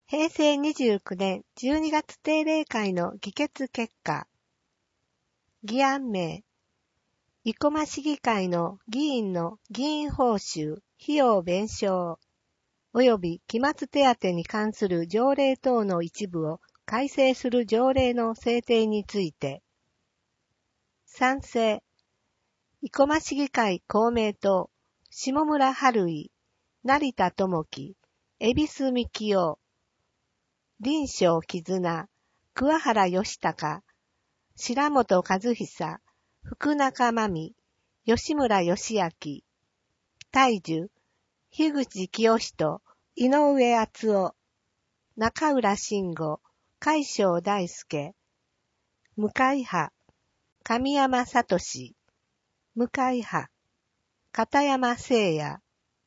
平成29年12月定例会の議決結果。議案名。生駒市議会の議員の議員報酬、費用弁償、及び期末手当に関する条例等の一部を改正する条例の制定について。賛成。生駒市議会公明党、下村春井、成田智樹、恵比寿幹夫、林正絆、桑原義孝、白本和久、福中真美、吉村義明、大樹、樋口清人、井上敦夫、中浦慎吾、海正大輔、向井派、神山聡、向井派、片山誠也。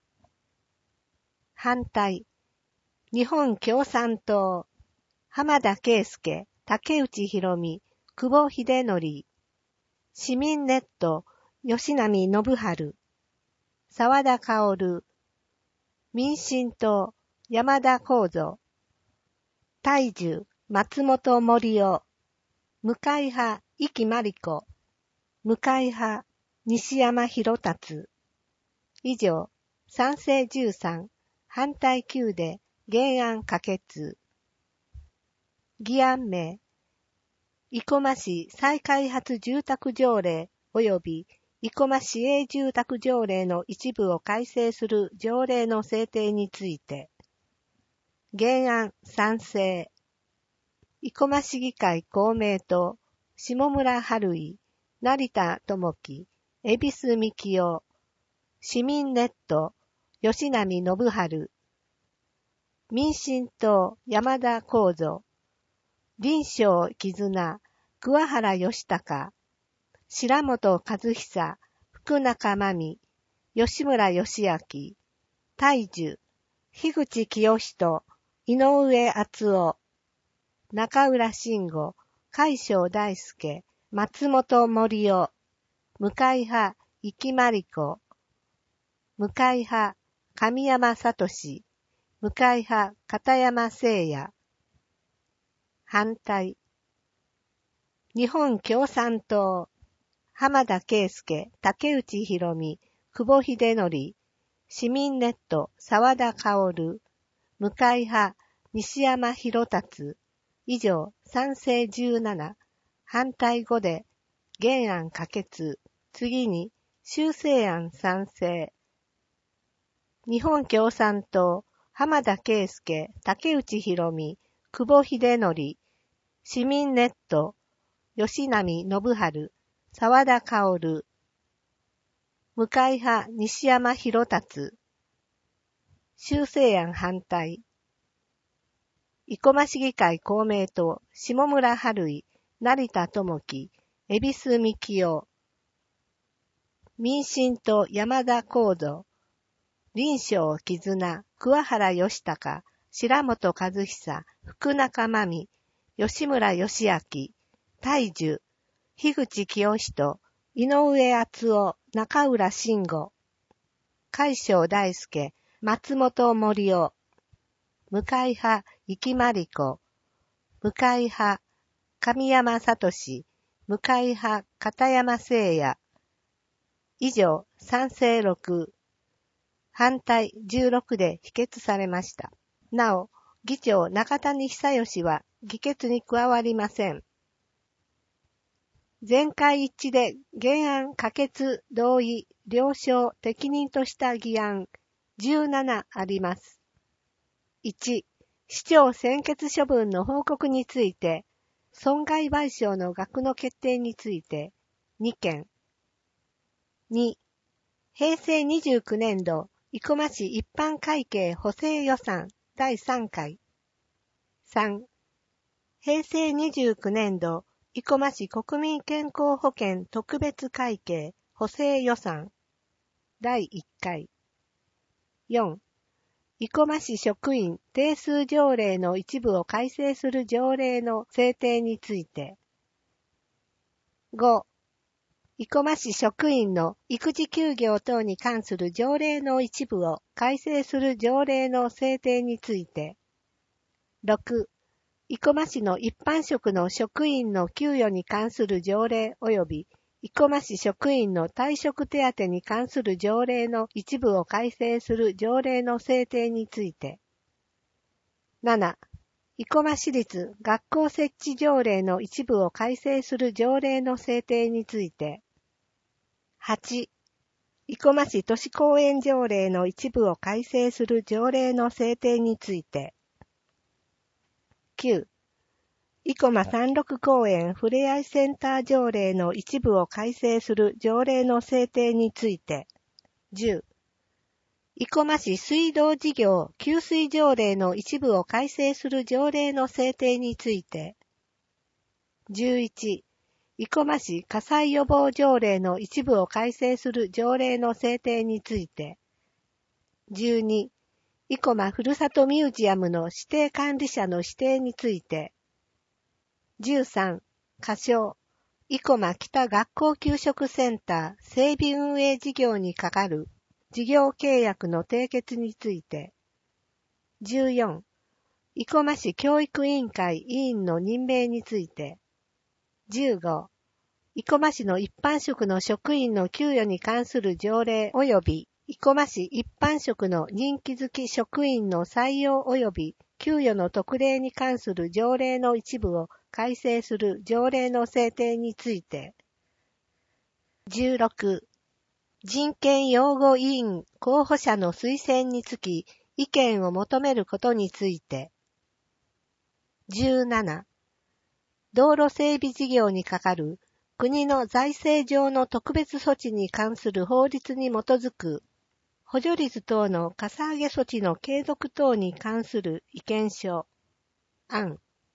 反対。日本共産党、浜田圭介、竹内博美、久保秀則、市民ネット、吉波信春、沢田薫、民進党、山田幸三、大樹、松本森夫、向井派、壱岐真理子、向井派、西山博達。以上、賛成13、反対9で原案可決。議案名。生駒市再開発住宅条例及び生駒市営住宅条例の一部を改正する条例の制定について。原案賛成。生駒市議会公明党、下村春井、成田智樹、恵比寿幹夫、市民ネット、吉波信春、民進党、山田幸三、林正絆、桑原義孝、白本和久、福中真美、吉村義明、大樹、樋口清人、井上敦夫、中浦慎吾、海正大輔、松本森夫、向井派、壱岐真理子、向井派、神山聡、向井派、片山誠也。反対。日本共産党、浜田圭介、竹内博美、久保秀則、市民ネット、沢田薫、向井派、西山博達。以上、賛成17、反対5で、原案可決。次に、修正案賛成。日本共産党、浜田圭介、竹内博美、久保秀則、市民ネット、吉波信春、沢田薫、向井派西山博達。修正案反対。生駒市議会公明党、下村春井、成田智樹、恵比寿幹夫、民進党山田幸三、林正絆、桑原義孝、白本和久、福中真美、吉村義明、大樹、樋口清人、井上敦夫、中浦慎吾、海正大輔、松本森夫、向井派、壱岐真理子、向井派、神山聡、向井派、片山誠也。以上、賛成6、反対16で否決されました。なお、議長中谷久義は議決に加わりません。全会一致で原案可決、同意、了承、適任とした議案17あります。1、市長専決処分の報告について、損害賠償の額の決定について2件。2、平成29年度生駒市一般会計補正予算第3回。3、平成29年度生駒市国民健康保険特別会計補正予算第1回。4、生駒市職員定数条例の一部を改正する条例の制定について。5、生駒市職員の育児休業等に関する条例の一部を改正する条例の制定について。 6、生駒市の一般職の職員の給与に関する条例及び生駒市職員の退職手当に関する条例の一部を改正する条例の制定について。7、生駒市立学校設置条例の一部を改正する条例の制定について。8、生駒市都市公園条例の一部を改正する条例の制定について。9、生駒山麓公園ふれあいセンター条例の一部を改正する条例の制定について。10、生駒市水道事業給水条例の一部を改正する条例の制定について。11、生駒市火災予防条例の一部を改正する条例の制定について。12、生駒ふるさとミュージアムの指定管理者の指定について。13、仮称、生駒北学校給食センター整備運営事業に係る事業契約の締結について。14、生駒市教育委員会委員の任命について。15、生駒市の一般職の職員の給与に関する条例及び生駒市一般職の任期付き職員の採用及び給与の特例に関する条例の一部を改正する条例の制定について。16、人権擁護委員候補者の推薦につき意見を求めることについて。17、道路整備事業に係る国の財政上の特別措置に関する法律に基づく補助率等のかさ上げ措置の継続等に関する意見書案。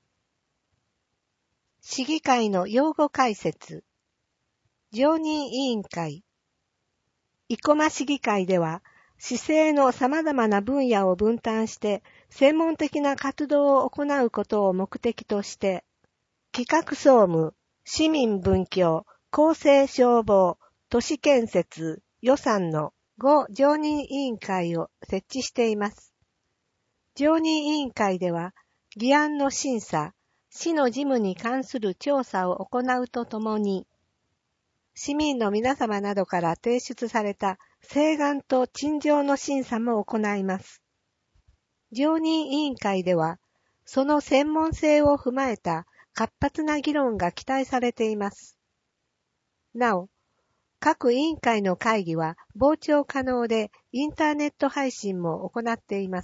市議会の用語解説。常任委員会。生駒市議会では、市政の様々な分野を分担して専門的な活動を行うことを目的として、企画総務、市民文教、公正消防、都市建設、予算の5常任委員会を設置しています。常任委員会では、議案の審査、市の事務に関する調査を行うとともに、市民の皆様などから提出された請願と陳情の審査も行います。常任委員会では、その専門性を踏まえた活発な議論が期待されています。なお、各委員会の会議は傍聴可能でインターネット配信も行っています。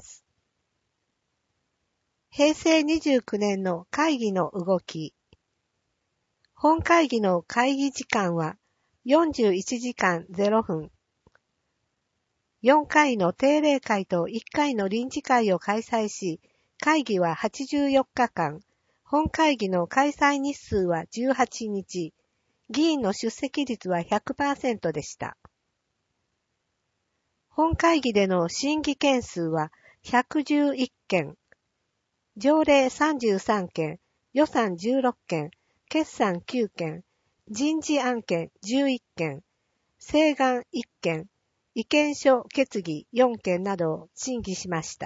平成29年の会議の動き。本会議の会議時間は41時間0分。4回の定例会と1回の臨時会を開催し、会議は84日間、本会議の開催日数は18日、議員の出席率は 100% でした。本会議での審議件数は111件、条例33件、予算16件、決算9件、人事案件11件、請願1件、意見書決議4件などを審議しました。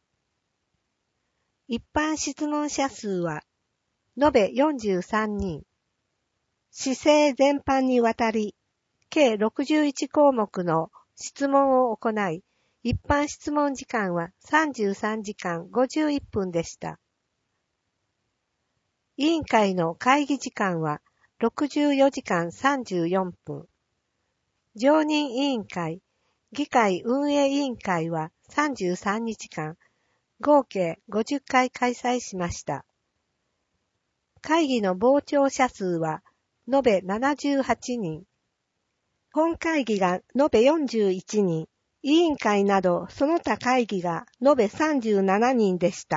一般質問者数は延べ43人。市政全般にわたり、計61項目の質問を行い、一般質問時間は33時間51分でした。委員会の会議時間は64時間34分。常任委員会、議会運営委員会は33日間、合計50回開催しました。会議の傍聴者数は延べ78人。本会議が延べ41人、委員会などその他会議が延べ37人でした。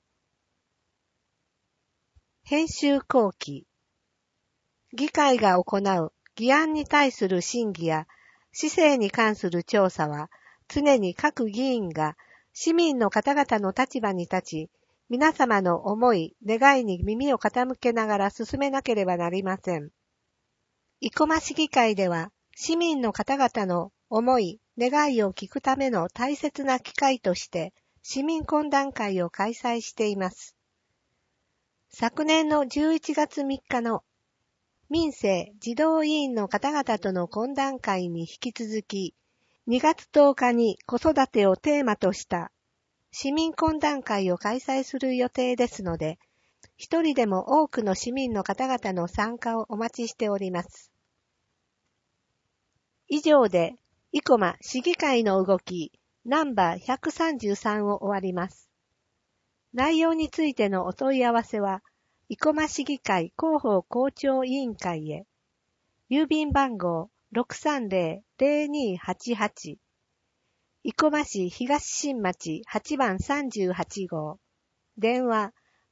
編集後期。議会が行う議案に対する審議や市政に関する調査は常に各議員が市民の方々の立場に立ち、皆様の思い、願いに耳を傾けながら進めなければなりません。生駒市議会では市民の方々の思い、願いを聞くための大切な機会として市民懇談会を開催しています。昨年の11月3日の民政児童委員の方々との懇談会に引き続き、2月10日に子育てをテーマとした市民懇談会を開催する予定ですので、一人でも多くの市民の方々の参加をお待ちしております。以上で、生駒市議会の動きナンバー133を終わります。内容についてのお問い合わせは、生駒市議会広報校長委員会へ。郵便番号 630-0288 生駒市東新町8番38号。電話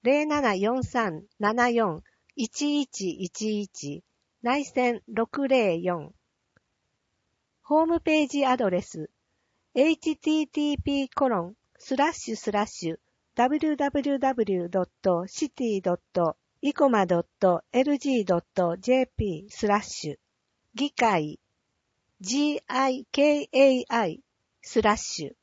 0743-74-1111 内線604。ホームページアドレス http://www.city.icoma.lg.jp/ 議会 GIKAI/